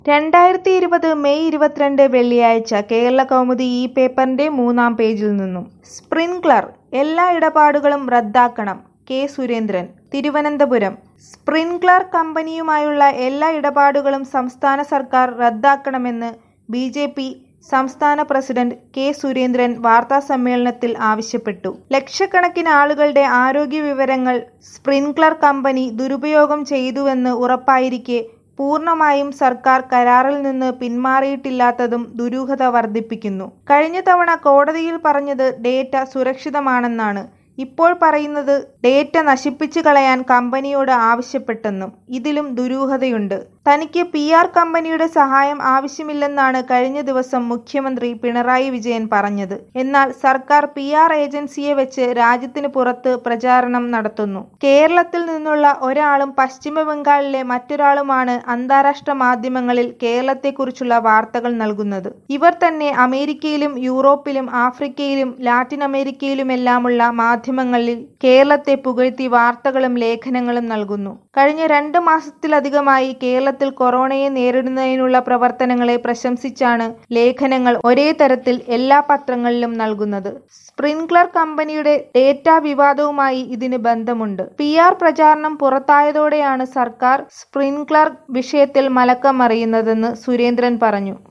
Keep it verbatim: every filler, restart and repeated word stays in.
രണ്ടായിരത്തി ഇരുപത് മെയ് ഇരുപത്തിരണ്ട് വെള്ളിയാഴ്ച കേരളകൗമുദി ഈ പേപ്പറിന്റെ മൂന്നാം പേജിൽ നിന്നും സ്പ്രിൻക്ലർ എല്ലാ ഇടപാടുകളും റദ്ദാക്കണം കെ സുരേന്ദ്രൻ. തിരുവനന്തപുരം. സ്പ്രിൻക്ലർ കമ്പനിയുമായുള്ള എല്ലാ ഇടപാടുകളും സംസ്ഥാന സർക്കാർ റദ്ദാക്കണമെന്ന് ബി ജെ പി സംസ്ഥാന പ്രസിഡന്റ് കെ സുരേന്ദ്രൻ വാർത്താസമ്മേളനത്തിൽ ആവശ്യപ്പെട്ടു. ലക്ഷക്കണക്കിന് ആളുകളുടെ ആരോഗ്യ വിവരങ്ങൾ സ്പ്രിൻക്ലർ കമ്പനി ദുരുപയോഗം ചെയ്തുവെന്ന് ഉറപ്പായിരിക്കെ പൂർണ്ണമായും സർക്കാർ കരാറിൽ നിന്ന് പിന്മാറിയിട്ടില്ലാത്തതും ദുരൂഹത വർദ്ധിപ്പിക്കുന്നു. കഴിഞ്ഞ തവണ കോടതിയിൽ പറഞ്ഞത് ഡേറ്റ സുരക്ഷിതമാണെന്നാണ്. ഇപ്പോൾ പറയുന്നത് ഡേറ്റ നശിപ്പിച്ചു കളയാൻ കമ്പനിയോട് ആവശ്യപ്പെട്ടെന്നും. ഇതിലും ദുരൂഹതയുണ്ട്. തനിക്ക് പി ആർ കമ്പനിയുടെ സഹായം ആവശ്യമില്ലെന്നാണ് കഴിഞ്ഞ ദിവസം മുഖ്യമന്ത്രി പിണറായി വിജയൻ പറഞ്ഞത്. എന്നാൽ സർക്കാർ പി ആർ ഏജൻസിയെ വെച്ച് രാജ്യത്തിന് പുറത്ത് പ്രചാരണം നടത്തുന്നു. കേരളത്തിൽ നിന്നുള്ള ഒരാളും പശ്ചിമ ബംഗാളിലെ മറ്റൊരാളുമാണ് അന്താരാഷ്ട്ര മാധ്യമങ്ങളിൽ കേരളത്തെക്കുറിച്ചുള്ള വാർത്തകൾ നൽകുന്നത്. ഇവർ തന്നെ അമേരിക്കയിലും യൂറോപ്പിലും ആഫ്രിക്കയിലും ലാറ്റിൻ അമേരിക്കയിലുമെല്ലാമുള്ള മാധ്യമങ്ങളിൽ കേരളത്തെ പുകഴ്ത്തി വാർത്തകളും ലേഖനങ്ങളും നൽകുന്നു. കഴിഞ്ഞ രണ്ട് മാസത്തിലധികമായി കേരളത്തിൽ കൊറോണയെ നേരിടുന്നതിനുള്ള പ്രവർത്തനങ്ങളെ പ്രശംസിച്ചാണ് ലേഖനങ്ങൾ ഒരേ തരത്തിൽ എല്ലാ പത്രങ്ങളിലും നൽകുന്നത്. സ്പ്രിൻക്ലർ കമ്പനിയുടെ ഡേറ്റാ വിവാദവുമായി ഇതിന് ബന്ധമുണ്ട്. പി ആർ പ്രചാരണം പുറത്തായതോടെയാണ് സർക്കാർ സ്പ്രിൻക്ലർ വിഷയത്തിൽ മലക്കം മറിയുന്നതെന്ന് സുരേന്ദ്രൻ പറഞ്ഞു.